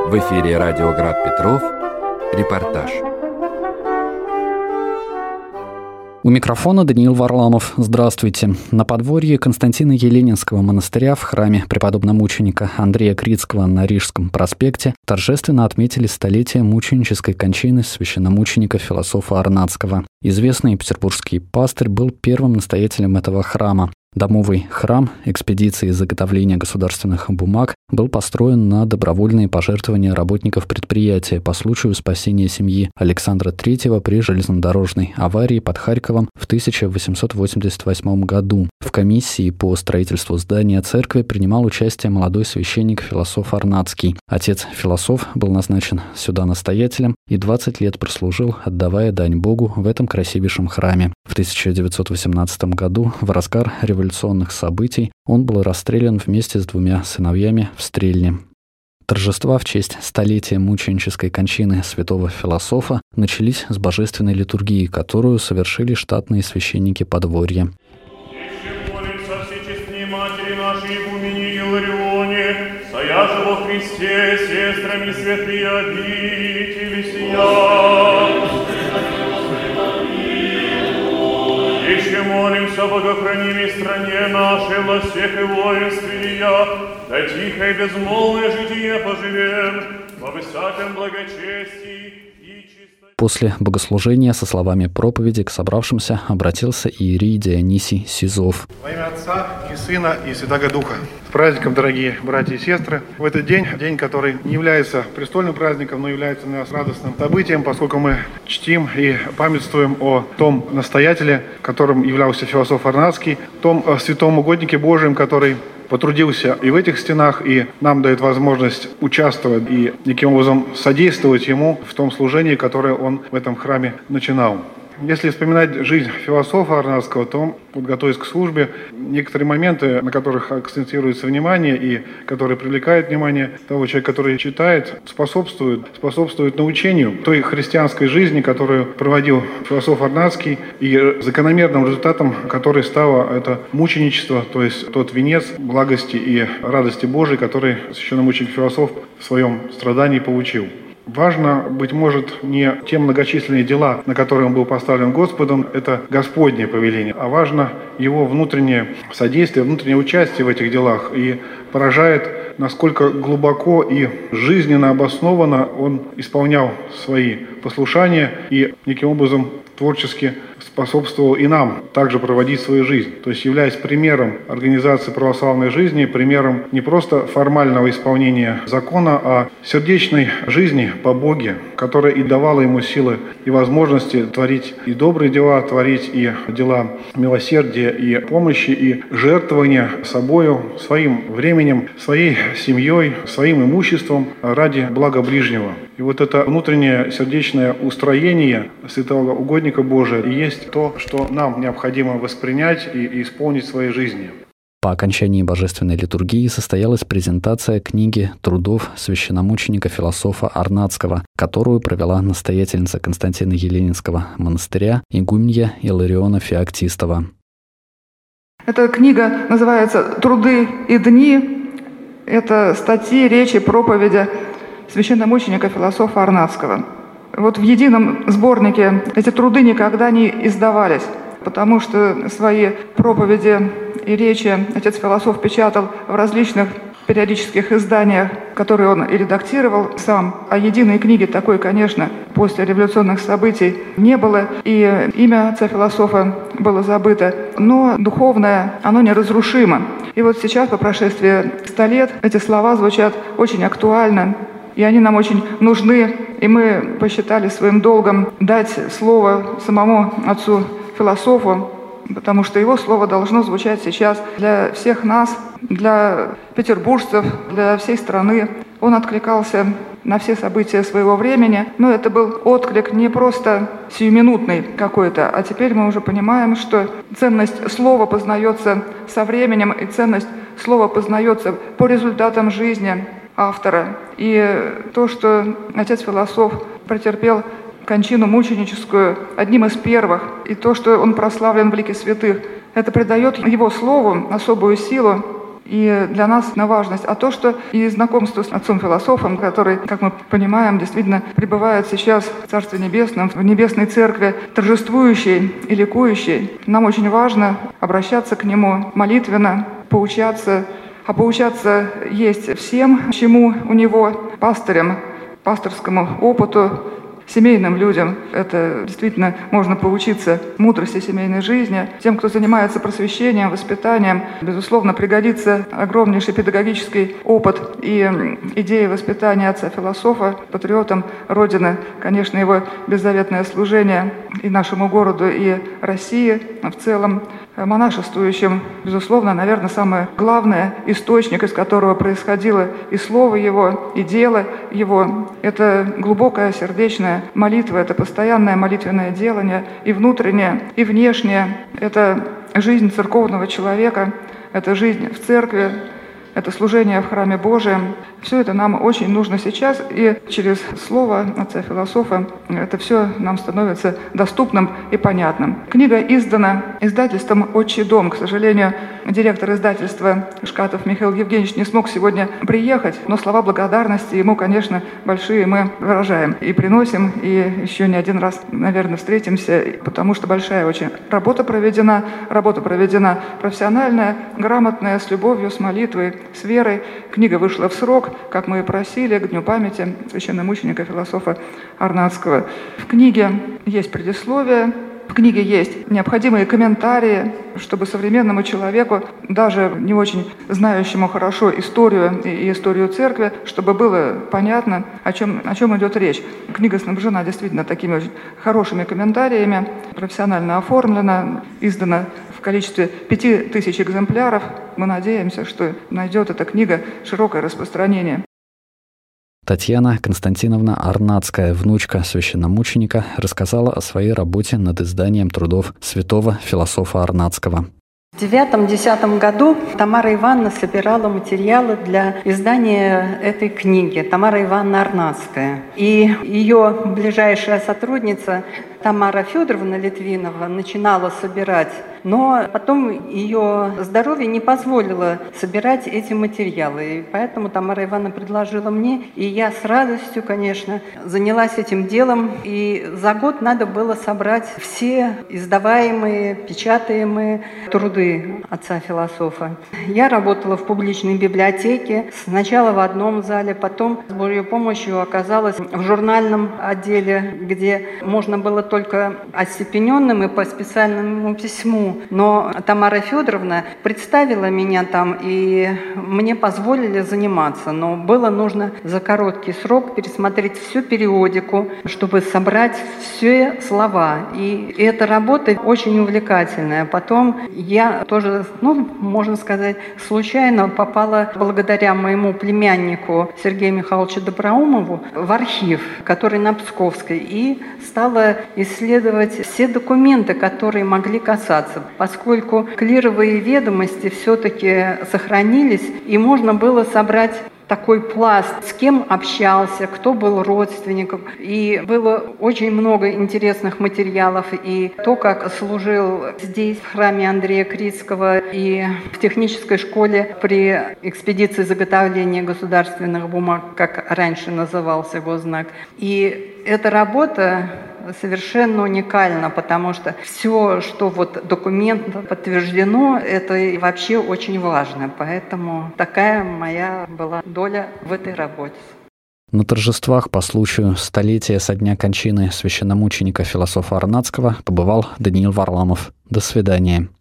В эфире радио Град Петров. Репортаж. У микрофона Даниил Варламов. Здравствуйте. На подворье Константино-Еленинского монастыря в храме преподобно-мученика Андрея Крицкого на Рижском проспекте торжественно отметили столетие мученической кончины священномученика философа Арнацкого. Известный петербургский пастырь был первым настоятелем этого храма. Домовый храм экспедиции заготовления государственных бумаг был построен на добровольные пожертвования работников предприятия по случаю спасения семьи Александра III при железнодорожной аварии под Харьковом в 1888 году. В комиссии по строительству здания церкви принимал участие молодой священник-философ Арнацкий. Отец-философ был назначен сюда настоятелем и 20 лет прослужил, отдавая дань Богу в этом красивейшем храме. В 1918 году, в разгар революционных событий, он был расстрелян вместе с двумя сыновьями в Стрельне. Торжества в честь столетия мученической кончины святого философа начались с божественной литургии, которую совершили штатные священники подворья. Стояже во Христе, сестрами святые обители сия. Еще молимся, богохранимой стране нашей, во всех и воинстве ее, да тихо и безмолвное житие поживем, во всяком благочестии и чистоте. После богослужения со словами проповеди к собравшимся обратился иерей Дионисий Сизов. Во имя Отца и Сына и Святаго Духа. С праздником, дорогие братья и сестры! В этот день, который не является престольным праздником, но является для нас радостным событием, поскольку мы чтим и памятствуем о том настоятеле, которым являлся философ Арнацкий, том святом угоднике Божьем, который потрудился и в этих стенах, и нам дает возможность участвовать и неким образом содействовать ему в том служении, которое он в этом храме начинал. Если вспоминать жизнь философа Арнацкого, то, готовясь к службе, некоторые моменты, на которых акцентируется внимание и которые привлекают внимание того человека, который читает, способствуют научению той христианской жизни, которую проводил философ Арнацкий, и закономерным результатом которой стало это мученичество, то есть тот венец благости и радости Божией, который священномученик философ в своем страдании получил. Важно, быть может, не те многочисленные дела, на которые он был поставлен Господом, это Господнее повеление, а важно его внутреннее содействие, внутреннее участие в этих делах. И поражает, насколько глубоко и жизненно обоснованно он исполнял свои послушания и неким образом творчески способствовал и нам также проводить свою жизнь. То есть являясь примером организации православной жизни, примером не просто формального исполнения закона, а сердечной жизни по Боге, которая и давала ему силы и возможности творить и добрые дела, творить и дела милосердия и помощи, и жертвования собою, своим временем, своей семьей, своим имуществом ради блага ближнего. И вот это внутреннее сердечное устроение святого угодника Божия и есть то, что нам необходимо воспринять и исполнить в своей жизни. По окончании божественной литургии состоялась презентация книги трудов священномученика-философа Арнацкого, которую провела настоятельница Константино-Еленинского монастыря игуменья Илариона Феоктистова. Эта книга называется «Труды и дни». Это статьи, речи, проповеди священномученика философа Арнацкого. Вот в едином сборнике эти труды никогда не издавались, потому что свои проповеди и речи отец-философ печатал в различных периодических изданиях, которые он и редактировал сам. А единой книги такой, конечно, после революционных событий не было, и имя отца-философа было забыто. Но духовное, оно неразрушимо. И вот сейчас, по прошествии 100 лет, эти слова звучат очень актуально, и они нам очень нужны, и мы посчитали своим долгом дать слово самому отцу-философу, потому что его слово должно звучать сейчас для всех нас, для петербуржцев, для всей страны. Он откликался на все события своего времени, но это был отклик не просто сиюминутный какой-то, а теперь мы уже понимаем, что ценность слова познается со временем, и ценность слова познается по результатам жизни автора. И то, что отец-философ претерпел кончину мученическую одним из первых, и то, что он прославлен в лике святых, это придает его слову особую силу, и для нас на важность, а то, что и знакомство с отцом-философом, который, как мы понимаем, действительно пребывает сейчас в Царстве Небесном, в Небесной Церкви, торжествующей и ликующей. Нам очень важно обращаться к нему молитвенно, поучаться, а поучаться есть всем, чему у него, пастырям, пасторскому опыту, семейным людям. Это действительно можно поучиться мудрости семейной жизни. Тем, кто занимается просвещением, воспитанием, безусловно, пригодится огромнейший педагогический опыт и идеи воспитания отца-философа, патриотом Родины, конечно, его беззаветное служение и нашему городу, и России в целом, монашествующим, безусловно, наверное, самое главное, источник, из которого происходило и слово его, и дело его. Это глубокая сердечная молитва, это постоянное молитвенное делание, и внутреннее, и внешнее. Это жизнь церковного человека, это жизнь в церкви, это служение в храме Божием. Все это нам очень нужно сейчас, и через слово отца-философа это все нам становится доступным и понятным. Книга издана издательством «Отчий дом». К сожалению, директор издательства Шкатов Михаил Евгеньевич не смог сегодня приехать, но слова благодарности ему, конечно, большие мы выражаем и приносим, и еще не один раз, наверное, встретимся, потому что большая очень работа проведена профессиональная, грамотная, с любовью, с молитвой, с верой. Книга вышла в срок, как мы и просили, к Дню памяти священномученика философа Арнацкого. В книге есть предисловие, в книге есть необходимые комментарии, чтобы современному человеку, даже не очень знающему хорошо историю и историю церкви, чтобы было понятно, о чем идет речь. Книга снабжена действительно такими очень хорошими комментариями, профессионально оформлена, издана в количестве 5000 экземпляров. Мы надеемся, что найдет эта книга широкое распространение. Татьяна Константиновна Арнацкая, внучка священномученика, рассказала о своей работе над изданием трудов святого философа Арнацкого. В 9-10 году Тамара Ивановна собирала материалы для издания этой книги. Тамара Ивановна Арнацкая. И ее ближайшая сотрудница Тамара Федоровна Литвинова начинала собирать, но потом ее здоровье не позволило собирать эти материалы. И поэтому Тамара Ивановна предложила мне, и я с радостью, конечно, занялась этим делом. И за год надо было собрать все издаваемые, печатаемые труды отца-философа. Я работала в публичной библиотеке, сначала в одном зале, потом с Божьей помощью оказалась в журнальном отделе, где можно было только остепененным и по специальному письму. Но Тамара Федоровна представила меня там, и мне позволили заниматься. Но было нужно за короткий срок пересмотреть всю периодику, чтобы собрать все слова. И эта работа очень увлекательная. Потом я тоже, можно сказать, случайно попала, благодаря моему племяннику Сергею Михайловичу Доброумову, в архив, который на Псковской, и стала исследовать все документы, которые могли касаться, поскольку клировые ведомости все-таки сохранились, и можно было собрать такой пласт, с кем общался, кто был родственником. И было очень много интересных материалов. И то, как служил здесь, в храме Андрея Крицкого, и в технической школе при экспедиции заготовления государственных бумаг, как раньше назывался госзнак. И эта работа совершенно уникально, потому что все, что документно подтверждено, это вообще очень важно. Поэтому такая моя была доля в этой работе. На торжествах по случаю столетия со дня кончины священномученика философа Арнацкого побывал Даниил Варламов. До свидания.